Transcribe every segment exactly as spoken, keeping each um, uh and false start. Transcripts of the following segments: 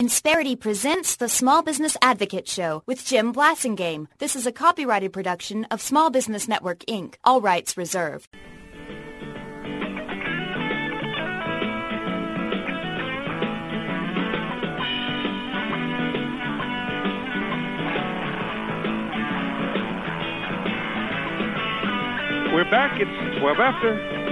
Insperity presents the Small Business Advocate Show with Jim Blasingame. This is a copyrighted production of Small Business Network, Incorporated. All rights reserved. We're back. It's twelve after.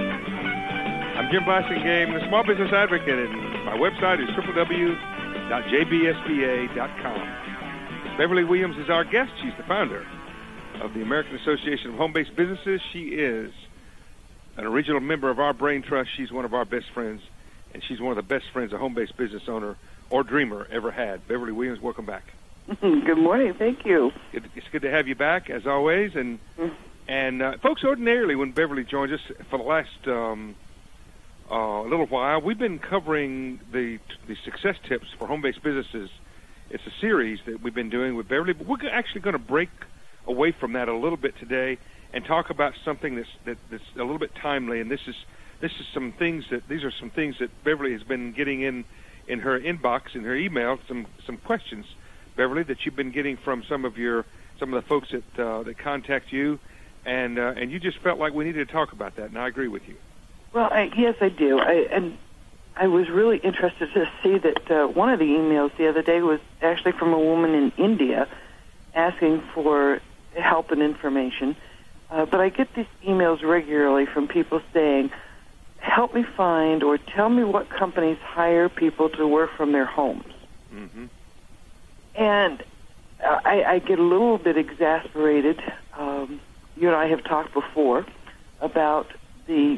I'm Jim Blasingame, the Small Business Advocate, and my website is w w w dot j b s b a dot com. Beverly Williams is our guest. She's the founder of the American Association of Home-Based Businesses. She is an original member of our Brain Trust. She's one of our best friends, and she's one of the best friends a home-based business owner or dreamer ever had. Beverly Williams, welcome back. Good morning. Thank you. It's good to have you back, as always. And and uh, folks, ordinarily, when Beverly joins us for the last um, uh, little while, we've been covering the the success tips for home-based businesses. It's a series that we've been doing with Beverly, but we're actually going to break away from that a little bit today and talk about something that's that, that's a little bit timely. And this is this is some things that these are some things that Beverly has been getting in in her inbox, in her email, some some questions, Beverly, that you've been getting from some of your some of the folks that uh, that contact you, and uh, and you just felt like we needed to talk about that, and I agree with you. Well, I, yes, I do. I, and I was really interested to see that uh, one of the emails the other day was actually from a woman in India asking for help and information. Uh, but I get these emails regularly from people saying, help me find or tell me what companies hire people to work from their homes. Mm-hmm. And uh, I, I get a little bit exasperated. Um, you and I have talked before about the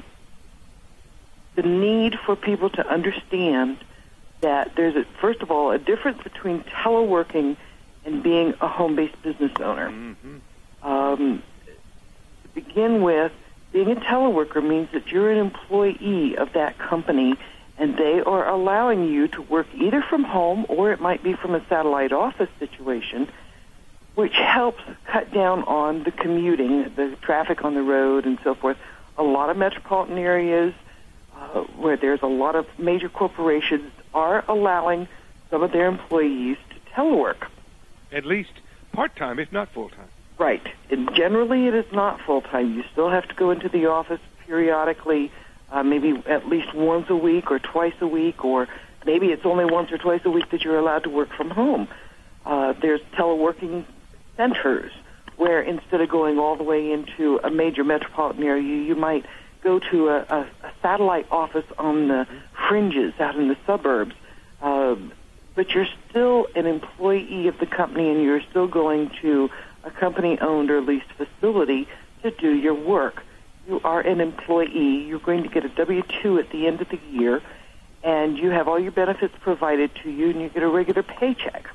the need for people to understand that there's, a, first of all, a difference between teleworking and being a home-based business owner. Mm-hmm. Um, to begin with, being a teleworker means that you're an employee of that company, and they are allowing you to work either from home or it might be from a satellite office situation, which helps cut down on the commuting, the traffic on the road, and so forth. A lot of metropolitan areas uh, where there's a lot of major corporations are allowing some of their employees to telework. At least part-time, if not full-time. Right. And generally, it is not full-time. You still have to go into the office periodically, uh, maybe at least once a week or twice a week, or maybe it's only once or twice a week that you're allowed to work from home. Uh, there's teleworking centers where instead of going all the way into a major metropolitan area, you might go to a, a, a satellite office on the fringes out in the suburbs. Uh, but you're still an employee of the company, and you're still going to a company-owned or leased facility to do your work. You are an employee. You're going to get a W two at the end of the year, and you have all your benefits provided to you, and you get a regular paycheck.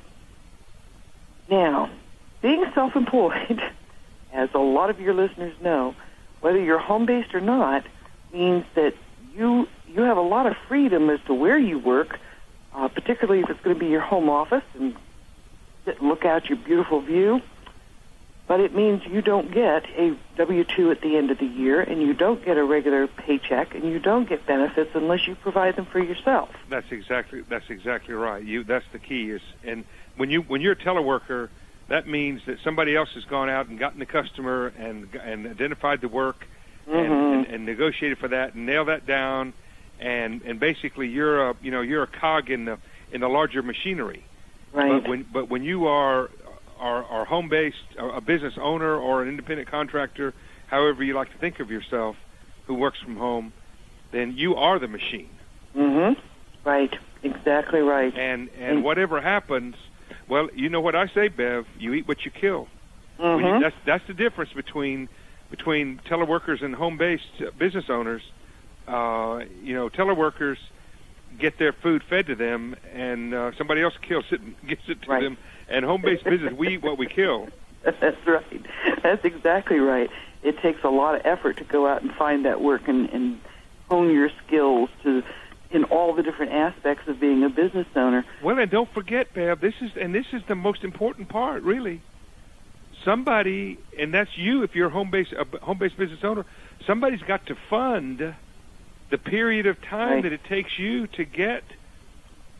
Now, being self-employed, as a lot of your listeners know, whether you're home-based or not, means that you you have a lot of freedom as to where you work, uh, particularly if it's going to be your home office and sit and look out your beautiful view. But it means you don't get a W two at the end of the year, and you don't get a regular paycheck, and you don't get benefits unless you provide them for yourself. That's exactly that's exactly right. You that's the key is, and when you when you're a teleworker, that means that somebody else has gone out and gotten the customer and and identified the work mm-hmm. and, and, and negotiated for that and nailed that down, and and basically you're a you know you're a cog in the in the larger machinery. Right. But when but when you are are, are home based, a business owner or an independent contractor, however you like to think of yourself, who works from home, then you are the machine. Mm-hmm. Right. Exactly right. And and mm-hmm. whatever happens. Well, you know what I say, Bev. You eat what you kill. Mm-hmm. You, that's that's the difference between between teleworkers and home-based business owners. Uh, you know, teleworkers get their food fed to them, and uh, somebody else kills it and gives it to right. them. And home-based business, we eat what we kill. That's right. That's exactly right. It takes a lot of effort to go out and find that work and, and hone your skills to. In all the different aspects of being a business owner. Well, and don't forget, Bev, this is and this is the most important part, really. Somebody, and that's you if you're a home-based a home-based business owner. Somebody's got to fund the period of time right. that it takes you to get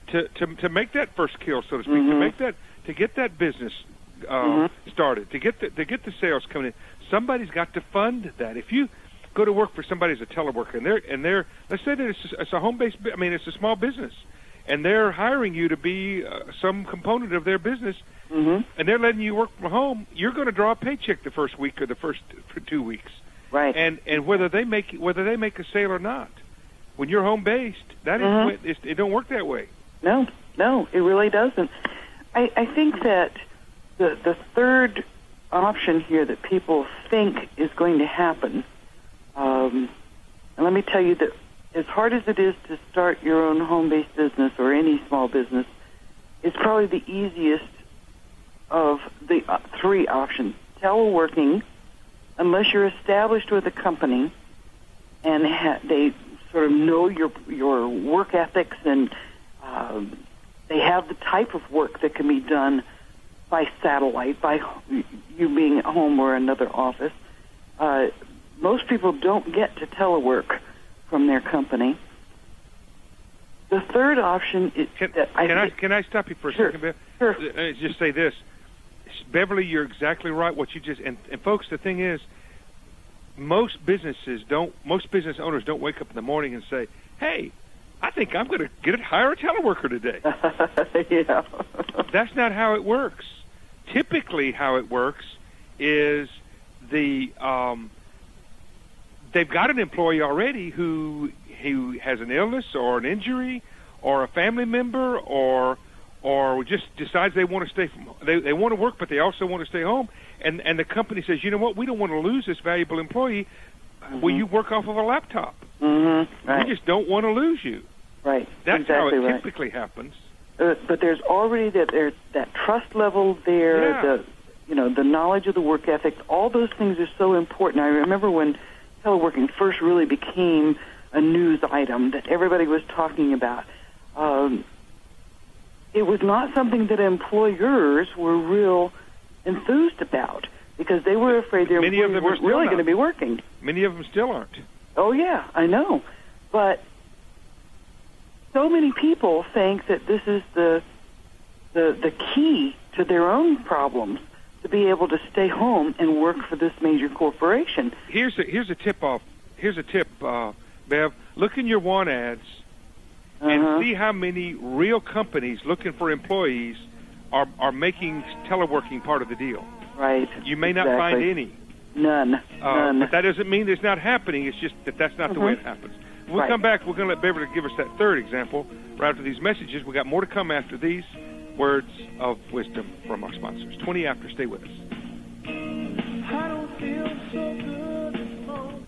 to, to to make that first kill, so to speak, Mm-hmm. to make that to get that business uh, Mm-hmm. started, to get the, to get the sales coming in. Somebody's got to fund that. If you go to work for somebody as a teleworker, and they're and they're let's say that it's, it's a home-based, I mean, it's a small business, and they're hiring you to be uh, some component of their business, Mm-hmm. and they're letting you work from home, you're going to draw a paycheck the first week or the first for two weeks, Right. and and whether they make whether they make a sale or not, when you're home-based, that is Mhm. what- it's, it don't work that way. No, no, it really doesn't. I, I think that the the third option here that people think is going to happen, um, and let me tell you that as hard as it is to start your own home-based business or any small business, it's probably the easiest of the uh, three options. Teleworking, unless you're established with a company and ha- they sort of know your your work ethics and um, they have the type of work that can be done by satellite, by you being at home or another office. Uh, most people don't get to telework from their company. The third option is Can, that I can I think- can I stop you for a Sure, second, Bev? sure. Uh, Just say this, Beverly. You're exactly right. What you just and, and folks, the thing is, most businesses don't. Most business owners don't wake up in the morning and say, "Hey, I think I'm going to get a hire a teleworker today." yeah. That's not how it works. Typically, how it works is the um, they've got an employee already who who has an illness or an injury or a family member or or just decides they want to stay from they they want to work but they also want to stay home, and and the company says, you know what, we don't want to lose this valuable employee. Mm-hmm. Will you work off of a laptop? Mm-hmm. Right. We just don't want to lose you. Right. That's exactly how it right. typically happens. Uh, but there's already that there that trust level there, Yeah. the you know the knowledge of the work ethic. All those things are so important. I remember when teleworking first really became a news item that everybody was talking about. Um, it was not something that employers were real enthused about because they were afraid their Many of employees them are weren't still really not. going to be working. Many of them still aren't. Oh yeah, I know, but so many people think that this is the the the key to their own problems, to be able to stay home and work for this major corporation. Here's a here's a tip off. Here's a tip, uh, Bev. Look in your want ads and Uh-huh. see how many real companies looking for employees are are making teleworking part of the deal. Right. You may not exactly. find any, None. uh, None. but that doesn't mean it's not happening. It's just that that's not the way it happens. When we Right. come back, we're going to let Beverly give us that third example right after these messages. We got more to come after these words of wisdom from our sponsors. twenty after. Stay with us. I don't feel so good this morning.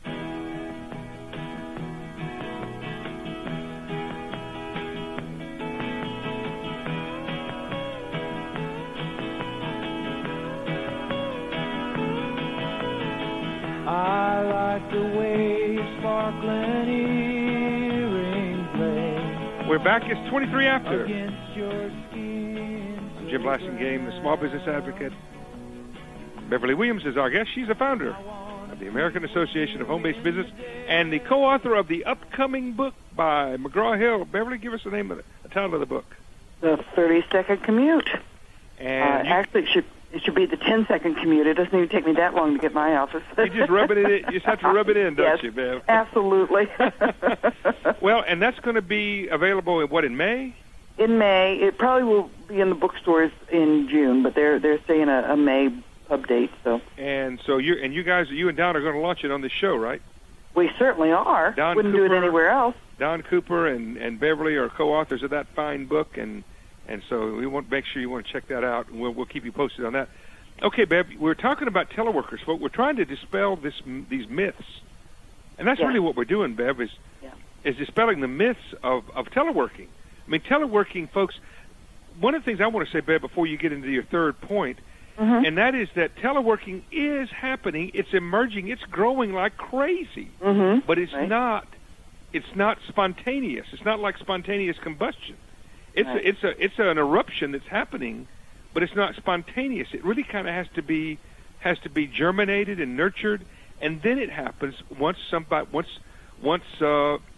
I like the way sparkling earrings play We're back. It's twenty-three after. against your skin. I'm Jim Blassingame, the small business advocate. Beverly Williams is our guest. She's the founder of the American Association of Home-Based Business and the co-author of the upcoming book by McGraw-Hill. Beverly, give us the name of the, the title of the book. The thirty-second commute. And uh, you, actually, it should it should be the ten-second commute. It doesn't even take me that long to get my office. you just rub it in. You just have to rub it in, don't yes, you, Bev? Absolutely. Well, and that's going to be available in what, in May? In May, it probably will be in the bookstores in June, but they're they're saying a, a May pub date. So And so you and you guys, you and Don are going to launch it on this show, right? we certainly are. Don Wouldn't do it Cooper. anywhere else. Don Cooper and, and Beverly are co-authors of that fine book, and and so we want to make sure you want to check that out, and we'll we'll keep you posted on that. Okay, Bev, we're talking about teleworkers, folks. We're trying to dispel this these myths, and that's Yeah. really what we're doing, Bev, is Yeah. is dispelling the myths of, of teleworking. I mean, teleworking, folks, one of the things I want to say, Bev, before you get into your third point, Mhm. and that is that teleworking is happening. It's emerging. It's growing like crazy. Mhm. But it's Right. not. It's not spontaneous. It's not like spontaneous combustion. It's Right. a, it's a it's an eruption that's happening, but it's not spontaneous. It really kind of has to be has to be germinated and nurtured, and then it happens once somebody once once uh,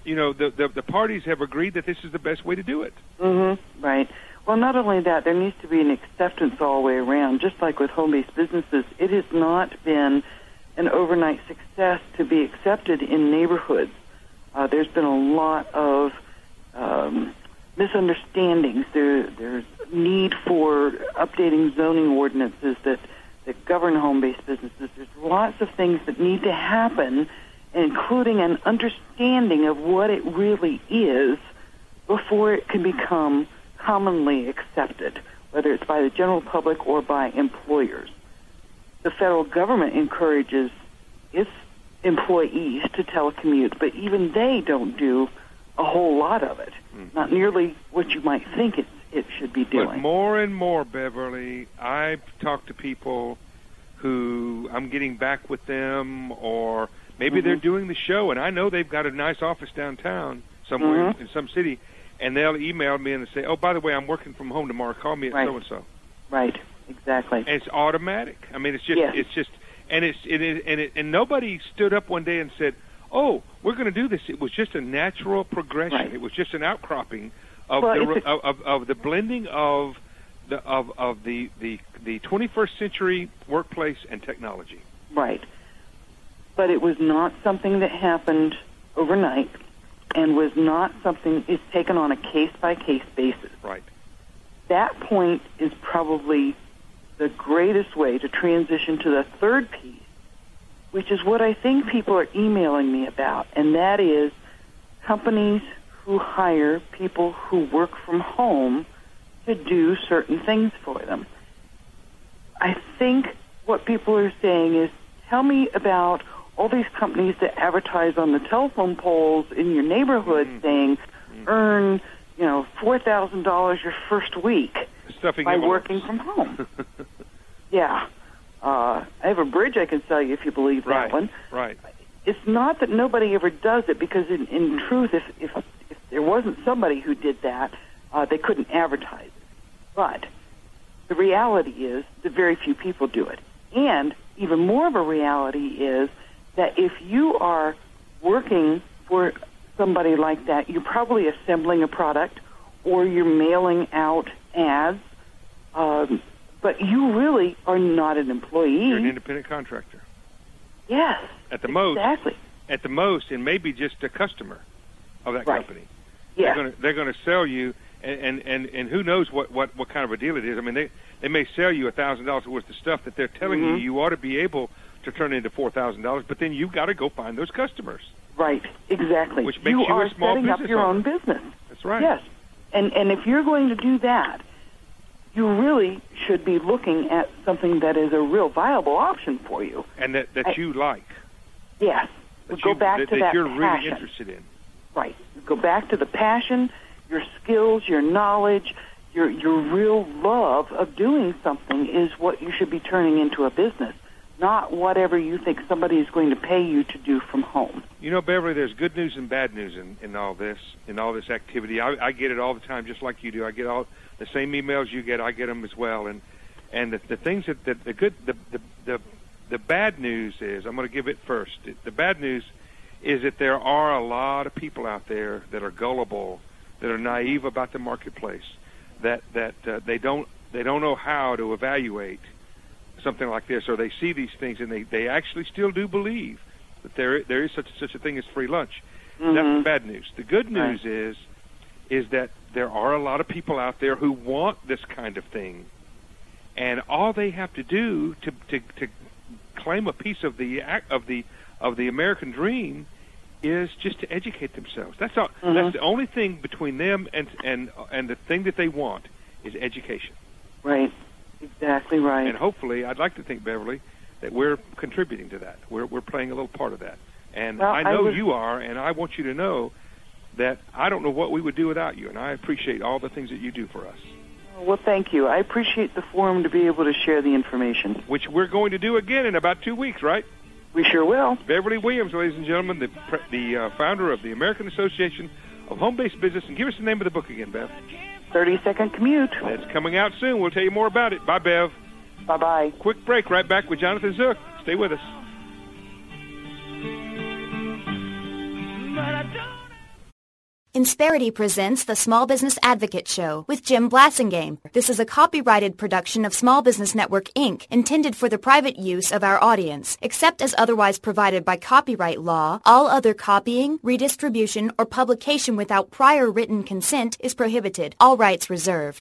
you know, the, the the parties have agreed that this is the best way to do it. Mm-hmm. Right. Well, not only that, there needs to be an acceptance all the way around. Just like with home-based businesses, it has not been an overnight success to be accepted in neighborhoods. Uh, there's been a lot of um, misunderstandings. There, there's need for updating zoning ordinances that, that govern home-based businesses. There's lots of things that need to happen, including an understanding of what it really is before it can become commonly accepted, whether it's by the general public or by employers. The federal government encourages its employees to telecommute, but even they don't do a whole lot of it. Mm. Not nearly what you might think it, it should be doing. But more and more, Beverly, I've talked to people who I'm getting back with them, or maybe mm-hmm. they're doing the show, and I know they've got a nice office downtown somewhere mm-hmm. in some city, and they'll email me and say, oh, by the way, I'm working from home tomorrow. Call me at right. so-and-so. Right, exactly. And it's automatic. I mean, it's just, yes. it's just, and it's, it is, and it, and nobody stood up one day and said, oh, we're going to do this. It was just a natural progression. Right. It was just an outcropping of well, the a, of, of, of the blending of the of, of the, the the twenty-first century workplace and technology. Right. But it was not something that happened overnight, and was not something is taken on a case-by-case basis. Right. That point is probably the greatest way to transition to the third piece, which is what I think people are emailing me about, and that is companies who hire people who work from home to do certain things for them. I think what people are saying is, tell me about all these companies that advertise on the telephone poles in your neighborhood mm-hmm. saying, mm-hmm. earn, you know, four thousand dollars your first week Stuffing by envelopes. working from home. yeah. Uh, I have a bridge I can sell you if you believe that right, one. Right. It's not that nobody ever does it, because in, in truth, if, if, if there wasn't somebody who did that, uh, they couldn't advertise it. But the reality is that very few people do it. And even more of a reality is that if you are working for somebody like that, you're probably assembling a product or you're mailing out ads, um, but you really are not an employee. You're an independent contractor. Yes. At the most, exactly. At the most, and maybe just a customer of that right. company. Yeah. They're going to they're going to sell you, and, and, and, and who knows what, what, what kind of a deal it is. I mean, they, they may sell you a thousand dollars worth of stuff that they're telling mm-hmm. you you ought to be able to turn into four thousand dollars, but then you've got to go find those customers. Right. Exactly. Which makes you, you are a small setting business up your owner. own business. That's right. Yes. And and if you're going to do that, you really should be looking at something that is a real viable option for you. And that, that I, you like. Yes. That We'll go you, back that, to that that you're passion. really interested in. Right. Go back to the passion, your skills, your knowledge, your your real love of doing something is what you should be turning into a business, not whatever you think somebody is going to pay you to do from home. You know, Beverly, there's good news and bad news in, in all this, in all this activity. I, I get it all the time, just like you do. I get all the same emails you get. I get them as well. And and the, the things that, that the good, the, the the the bad news is, I'm going to give it first. The bad news is that there are a lot of people out there that are gullible, that are naive about the marketplace, that that uh, they don't they don't know how to evaluate something like this, or they see these things and they, they actually still do believe that there there is such such a thing as free lunch. Mm-hmm. That's the bad news. The good news right. is is that there are a lot of people out there who want this kind of thing, and all they have to do to to, to claim a piece of the of the of the American dream is just to educate themselves. That's all. Mm-hmm. That's the only thing between them and and and the thing that they want is education. Right. Exactly right. And hopefully, I'd like to think, Beverly, that we're contributing to that. We're we're playing a little part of that. And well, I know I was... you are, and I want you to know that I don't know what we would do without you, and I appreciate all the things that you do for us. Well, thank you. I appreciate the forum to be able to share the information. Which we're going to do again in about two weeks, right? We sure will. Beverly Williams, ladies and gentlemen, the the uh, founder of the American Association of Home-Based Business. And give us the name of the book again, Bev. thirty-second Commute. That's coming out soon. We'll tell you more about it. Bye, Bev. Bye-bye. Quick break. Right back with Jonathan Zook. Stay with us. Insperity presents the Small Business Advocate Show with Jim Blasingame. This is a copyrighted production of Small Business Network, Incorporated, intended for the private use of our audience. Except as otherwise provided by copyright law, all other copying, redistribution, or publication without prior written consent is prohibited. All rights reserved.